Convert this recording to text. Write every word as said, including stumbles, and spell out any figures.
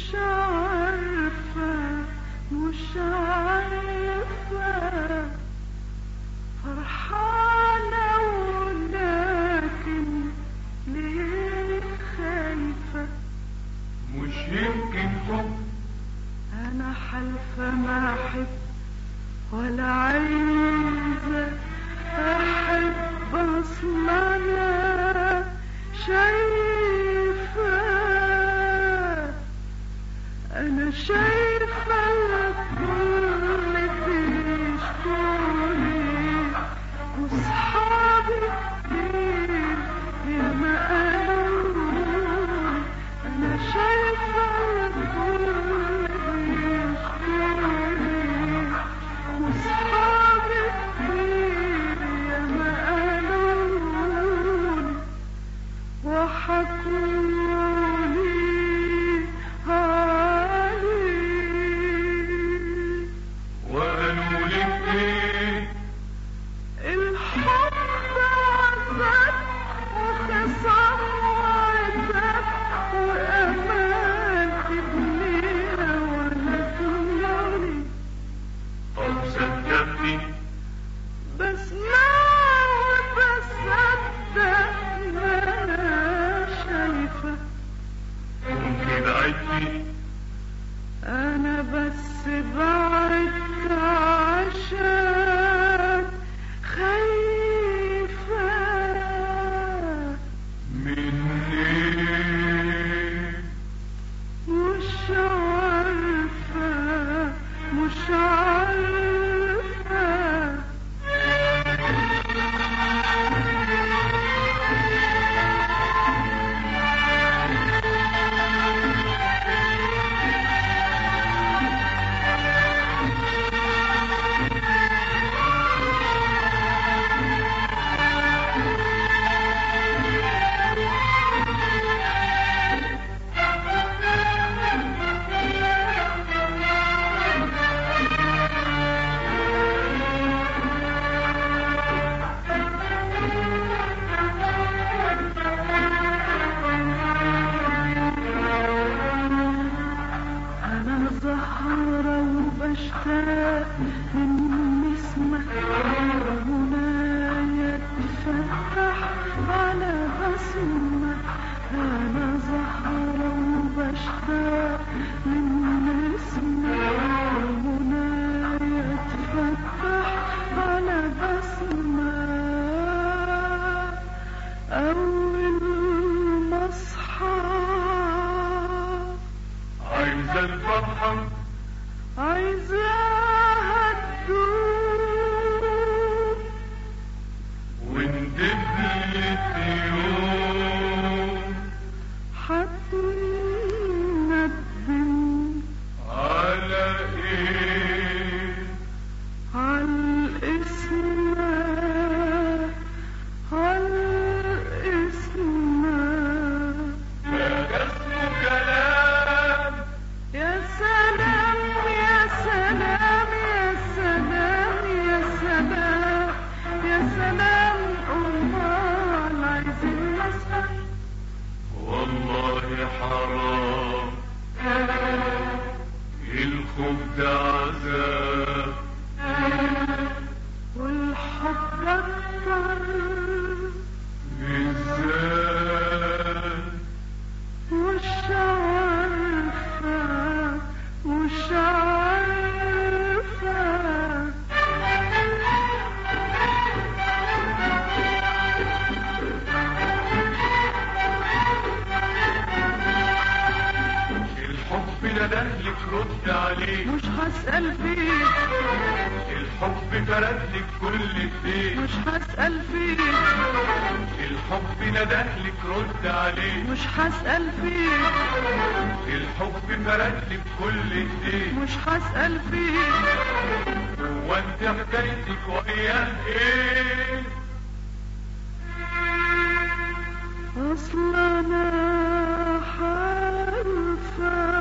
مش عارفة مش عارفة فرحانة ولكن ليه خايفة؟ مش يمكن حب؟ أنا حلفة ما أحب ولا عايزة أحب، أصل أنا شايفة أنا شايفة الكل بيشكوني وصحابي كتير يا ما قالولي. أنا شايفة الكل بيشكوني وصحابي كتير يا ما قالولي وحكولي أنا بس بعدت عشان خايفة مني، مش عارفة مش عارفة بشتاق من اسمك ومنايا تفتح على بسمك. أنا زهرة وبشتاق من اسمك ومنايا تفتح على بسمك. أول ما أصحى عايزة الفرحة عايزاها تدوم وندبلت يوم حتندم على ايه؟ عالاسم عالاسم ده اسمه كلام. يا سلام يا سلام يا سلام يا سلام يا سلام. أمال عايزين نسهر والله حرام الخوف ده عذاب والحب أكتر بالذات. مش عارفة مش عارفة الحب ندهلك رد عليه، مش هسأل فيك. الحب فردلك كل ايديه، مش هسأل فيك. الحب ندهلك رد عليه، مش هسأل فيك. الحب فردلك كل ايديه، مش هسأل فيك. هو انت حكايتك وياه ايه؟ أصل أنا حالفة